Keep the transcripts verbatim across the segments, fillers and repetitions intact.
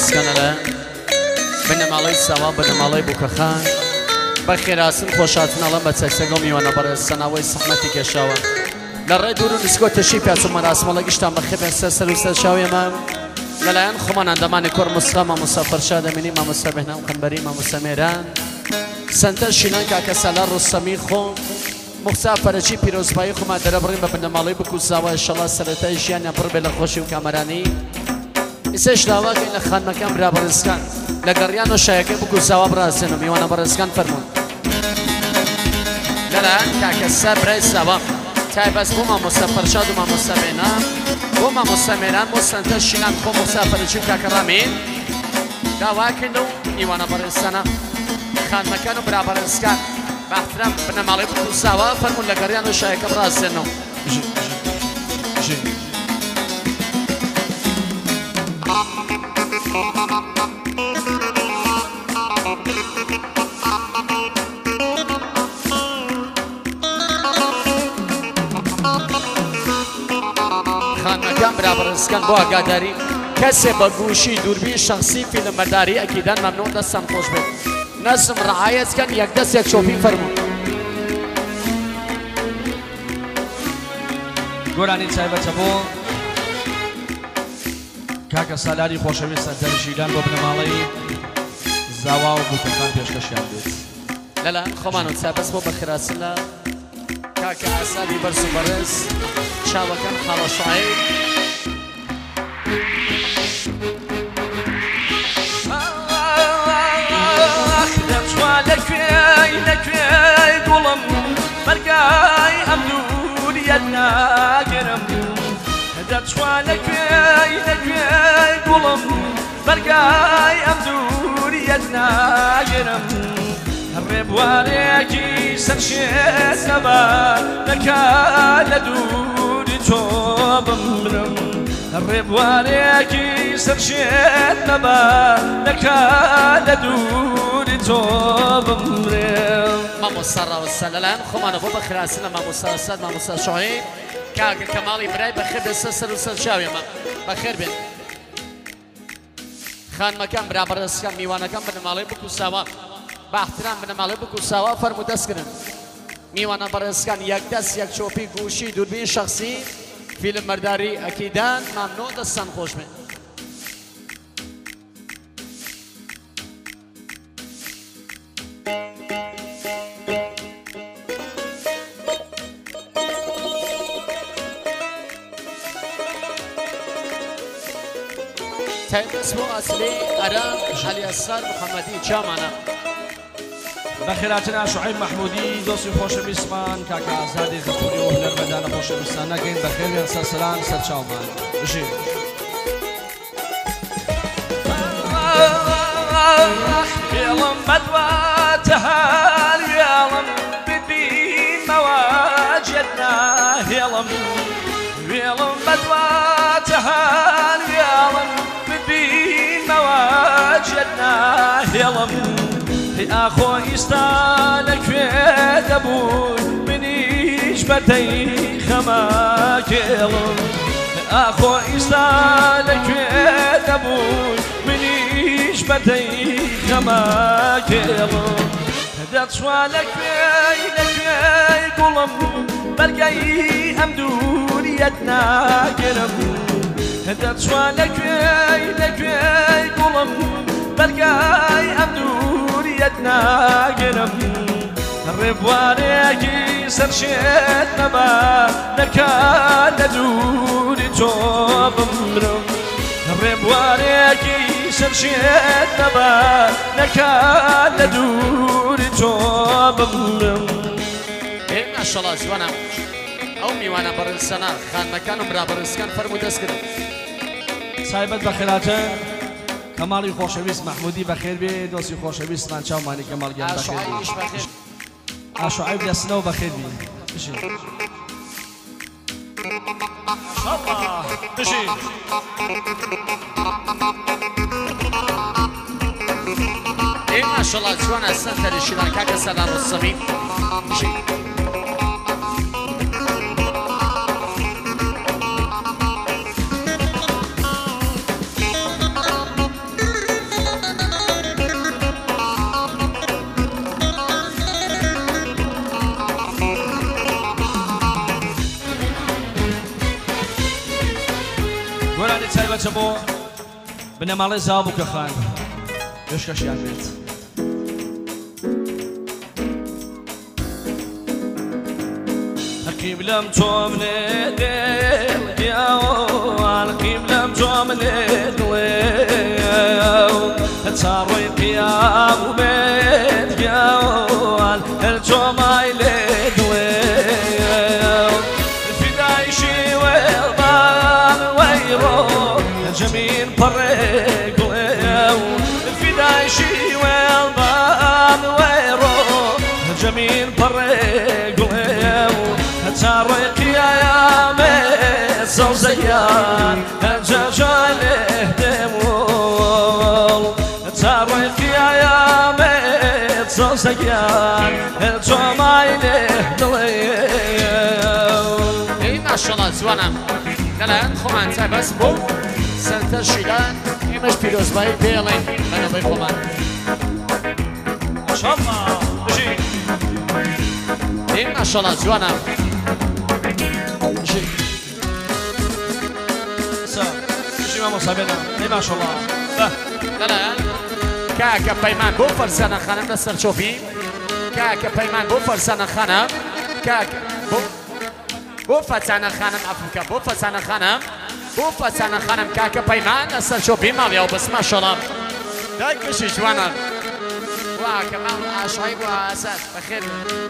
برسكنا بنمالي سوا بنمالي بوكخان بخيراسن خوشاتنا الله بتسكسگو میوانه برای سناوی صحمتی کشاوه لرای دورو نسکو تشیف یا سومر اسمالا گشتم بخیر سر و سر شاوی ما للاین خمان اندمان کور مسخام مسافر شاده منی ما مسابهنام خنبری ما مسامران سنتر شیلان که کسالار رسمی خو مسافر چی پیروز بای خو ما درباریم با بنمالی بکوزاوا انشالله سرتای جیان پر بلا خوشی و کامرانی ایسش داوا که این خان مکان برابر اسکان لگریان و شایعه بکوزاوا براسنو میوانه براسکان فرمون للاین که کسر برای سوام تای بس بوما مسافر شاد و ما مسابهنا بوما مسامران مستنتر شیلان خو مسافر چی که کرامین داوا کنو میوانه براسنا خان مکان برابر اسکان باحترام بنمالی بکوزاوا فرمون لگریان و شایعه براسنو جی برابر اسکان با آگاداری کسی با گوشی دوربین شخصی فیلم برداری اکیدان ممنوع دستم خوش بید نظم رعایت کن یک دست یک شوپی فرمون گۆرانی تایبەتە بۆ کاکە سالاری خۆشەویستە دەرژیدان بۆ بنەماڵەی زاوا و بووکەکان پێشکەشیان بێت لەلا خۆمان و چابەس بۆ بەخراچن لە کاکە ئاسادی بەرز و بەرز چاوەکان خاڵە شاعیر دەچوا لەکوێی لەکوێی گوڵم بەرگای ئەم دووریەت ناگرم دەچوا لەکوێی لەکوێی گوڵم بەرگای ئەم دووریەت ناگرم ڕێبوارێکی سەرشێت نەبا نەکات لە دووری تۆ بمرم ڕێبوارێکی سەرشێت نەبا نەکات لە دووری تۆ بمرم مامۆستا ڕاوەستە لەلایەن خۆمانە بۆ بەخراچن لە مامۆستا ئەساد مامۆستا شوعیب کاکە کەماڵی برای بەخێر بێستە سەر و سەر چاوێمە بەخێر بێن خانمەکان برابر دەستکان میوانەکان بنەماڵەی بکوساوە باحترام بنەماڵەی بکوساوە فەرموو دەستکردن میوانە بەڕێزەکان یەک دەست یەک چۆپی گوشی دووربین شەخسی فیلم بەرداری ئەکیدان ممنوع دەستان خۆش بێن تایبەت بۆ ئاسلی ئەرام عەلی ئەسغار محەممەدی چامانە بەخێراتنا شوعیب محمودی دۆستی خۆشەویستمان کاکە ئازادی زەفوری و هونەرمەندانە خۆشەویستان نەگەین بەخێر بێن سەرسەران سەرچاومان بژین وێڵم بەدواتە هەر وێڵم ببینمەوە جێت ناهێڵم وێڵم بەدواتە هەر وێڵم ببینمەوە جێت ناهێڵم ئاخۆ ئیستا لەکوێ دەبوون منیش بەتەی خەماکێڵم ئاخۆ ئیستا لەکوێ دەبوون منیش بەتەی خەماکێڵم دەچوا لەکوێی لەکوێی گوڵم بەرگای ئەم دووریەت ناگرم دەچوا لەکوێی لەکوێی گوڵم بەرگای ئەم دووریەت ناگرم ڕێبوارێکی سەرشێت نەبا نەکات لە دووری تۆ بمرم ڕێبوارێکی سەرشێت نەبا نەکات لە دووری تۆ بمرم ئێ ماشەڵڵا جوانە ئەو میوانە بەڕێزسەنا خانمەکان و برابەڕێزەکان فەرموو دەستکردن تایبەت بەخێراتە کەماڵی خۆشەویست محمودی بەخێر بێ دۆستی خۆشەویستمان چاومانی کەماڵگیان بەخێر بێ ئاشوعیب دەستنەوە بەخێر بێ بژین بژین ئێ ماشەڵڵا جوانە سەنتەری شیلان کاکە سەلام ڕستەمی بژین بۆ بنەماڵەی زاوا بووکە خان پێشکەشیان بێت حەقیم لەم تۆ منێ دڵ گیاوان حەقیم لەم تۆ منێ دڵێ هەتا ڕۆی قیامەت گیاوان هەر تۆ مای لێ دڵێ جميل بريق ويو الفداي شي والبان ويرو جميل بريق ويو تاريق يا يامي زوزيان الجاجال اهدمول تاريق يا يامي زوزيان الجمايل اهدمول اي ما شاء الله زوانا الان خمان بس بو سنتر شیلان ایمش پیروزبایی بیلین منو بخوام ماشاءالله بجی این ماشاءالله جوانم بجی سا بجی ما مصابینا این ماشاءالله نه کاکا پیمان بو فرسانه خانم دستر چوبی کاکا پیمان بو فرسانه خانم کاکا بو بو فرسانه خانم افریقا بو فرسانه خانم بو فسانه خانم کاکە پەیمان لەسەر چۆپی ماڵیەوە بەس ماشەڵڵا دایکشی جوانە وا کە ماڵ ئاشایی بۆ ئاساد بەخێر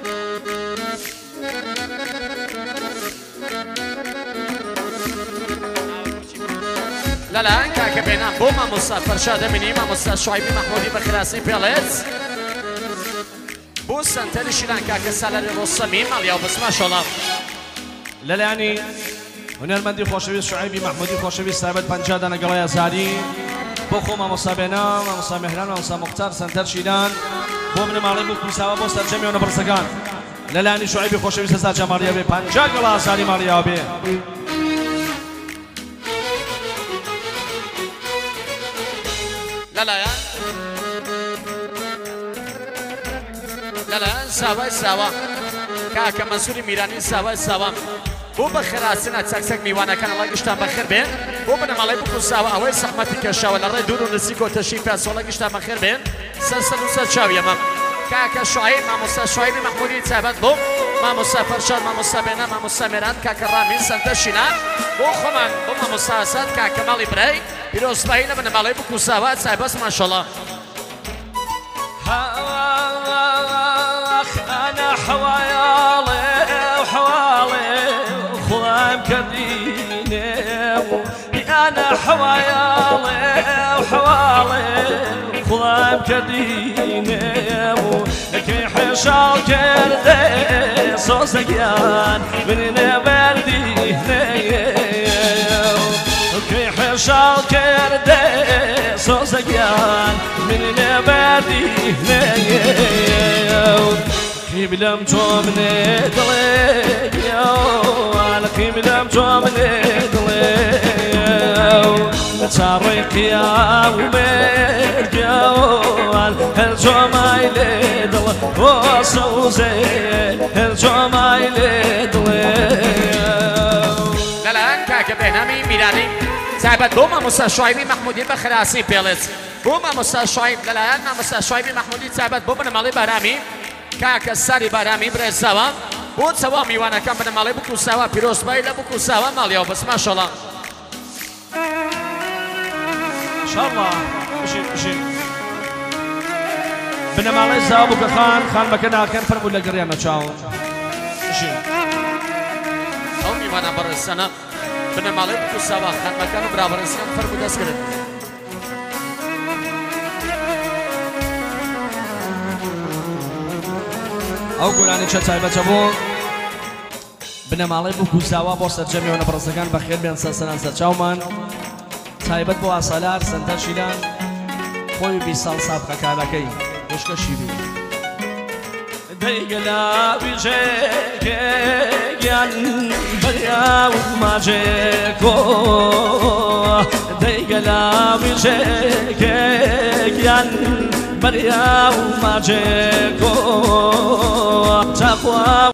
لەلایەن کاکە بێنام بۆ مامۆستا فەرشاد دەمینی مامۆستا شوایبی مەحموودی بە خراسی پێڵێت بۆ سەنتەری شیلان کاکە سالاری ڕۆستەمی ماڵیەوە بەس ماشەڵڵا لەلایانی هونەرمەندی خۆشەویست شوعیبی مەحموودی خۆشەویست تایبەت پەنجا دانە گەڵای ئازادی بۆ خۆ مامۆستا بێنام مامۆستا مێهران مامۆستا موختار سەنتەر شیلان بۆ منەماڵەی بوو کویساوە بۆ سەرجەمیەوە نەبڕسەکان لەلایانی شوعیبی خۆشەویست هەزار جەماڵیە بێ پەنجا گەڵا ئازادی ماڵیاوە بێ لەلایەن لەلایەن ساوای ساوا کاکە مەسووری میرانی ساوای ساوا بۆ بە خێراسنە چەکچەک میوانەکان ئەڵای گشتان بەخێر بێن بۆ بنەماڵەی بکوساوە ئەوەی سەحمەتی کێشاوە لە ڕێی دوور و نزیک و تەشریف پێسۆڵە گشتان بەخێر بێن سەر سەر و سەر چاویەمە کاکە شوعیب مامۆستا شوعیبی مەحموودی تایبەت بۆ مامۆستا فەرشاد مامۆستا بێنام مامۆستا مێران کاکە ڕامین سەنتەر شیلان بۆ خۆمان بۆ مامۆستا ئاساد کاکە ماڵی برای پیرۆزبایی لە بنەماڵەی بکوساوە تایبەت ماشەڵڵا أنا حوايالي وحوالي خلاهم كديني أنا حوايالي وحوالي خلاهم كديني كي حشال كردي صوصيان من نبرديني كي حشال كردي صوصيان من نبرديني كيم لم تومني دليل يو على كيم لم تومني دليل تاريخ يا ومير جوال هل توماي لدل وصوزي هل توماي لدل لا لا كاكا بينامي ميراني تایبەت بۆ مامۆستا شوایبی مەحموودی بە خراسی پێڵێت بۆ مامۆستا شوایب لەلایەن مامۆستا شوایبی مەحموودی تایبەت بۆ بنەماڵەی بارامی کاکە ساری بارامی برێزاوە بۆ چەوا میوانەکان بنەماڵەی بکوساوە پیرۆزبایی لە بکوساوە ماڵیەوە بەس ماشەڵڵا ماشاءالله بژین بژین بنەماڵەی زاوا بووکە خان خانمەکە ناکەن فەرموو لە گەڕیانە چاوم بژین ئەو میوانە بەڕێزانە بنەماڵەی بکوساوە خانمەکان و برابەڕێزەکان فەرموو دەستکردن ئەو گۆرانی چە تایبەتە بۆ بنەماڵەی بکوساوە بۆ سەرجەمیەوە نەبڕزەکان بەخێر بێن سەرسەران سەرچاومان تایبەت بۆ ئاسالار سەنتەر شیلان خۆی بیست ساڵ سابقەکانەکەی وشکەشی بی دەیگەلا ویژێگەیان بەریا و ماجێکۆ دەیگەلا ویژێگەیان بەریا و ماجێکۆ چاخوا